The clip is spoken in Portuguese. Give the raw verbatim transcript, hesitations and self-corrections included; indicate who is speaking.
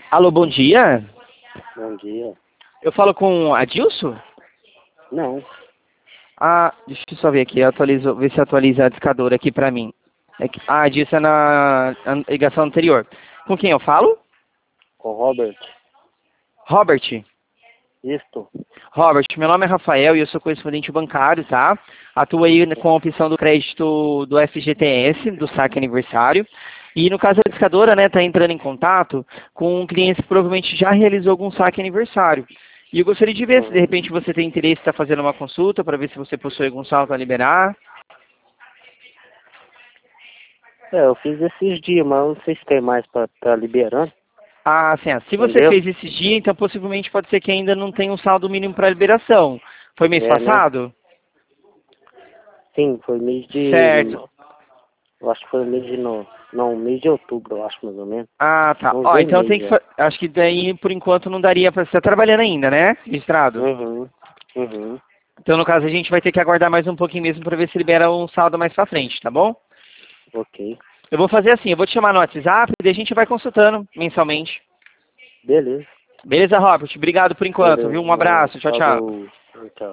Speaker 1: Alô, bom dia.
Speaker 2: Bom dia.
Speaker 1: Eu falo com Adilson?
Speaker 2: Não.
Speaker 1: Ah, deixa eu só ver aqui, atualizo, ver se atualiza a discadora aqui pra mim. É que, ah, Adilson é na, na ligação anterior. Com quem eu falo?
Speaker 2: Com Robert.
Speaker 1: Robert.
Speaker 2: Isto.
Speaker 1: Robert, meu nome é Rafael e eu sou correspondente bancário, tá? Atuo aí com a opção do crédito do F G T S, do saque aniversário. E no caso a discadora, né, tá entrando em contato com um cliente que provavelmente já realizou algum saque aniversário. E eu gostaria de ver se de
Speaker 2: Hum.
Speaker 1: repente você tem interesse em estar fazendo uma consulta para ver se você possui algum saldo a liberar.
Speaker 2: É, eu fiz esses dias, mas eu não sei se tem mais pra tá liberando.
Speaker 1: Ah, sim. ah, Se você
Speaker 2: Entendeu?
Speaker 1: fez esse dia, então possivelmente pode ser que ainda não tenha um saldo mínimo para liberação. Foi mês
Speaker 2: É, né?
Speaker 1: passado?
Speaker 2: Sim, foi mês de...
Speaker 1: Certo.
Speaker 2: Eu acho que foi mês de... No... Não, mês de outubro, eu acho, mais ou menos.
Speaker 1: Ah, tá.
Speaker 2: Uns
Speaker 1: Ó,
Speaker 2: dois
Speaker 1: então tem
Speaker 2: meses
Speaker 1: que...
Speaker 2: já.
Speaker 1: fa- Acho que daí, por enquanto, não daria para... Você tá trabalhando ainda, né? Registrado.
Speaker 2: Uhum. Uhum.
Speaker 1: Então, no caso, a gente vai ter que aguardar mais um pouquinho mesmo para ver se libera um saldo mais pra frente, tá bom?
Speaker 2: Ok.
Speaker 1: Eu vou fazer assim, eu vou te chamar no WhatsApp e daí a gente vai consultando mensalmente.
Speaker 2: Beleza.
Speaker 1: Beleza, Robert? Obrigado por enquanto, viu?
Speaker 2: Beleza.
Speaker 1: Um
Speaker 2: Não,
Speaker 1: abraço. Tchau, tchau.
Speaker 2: falou. Tchau.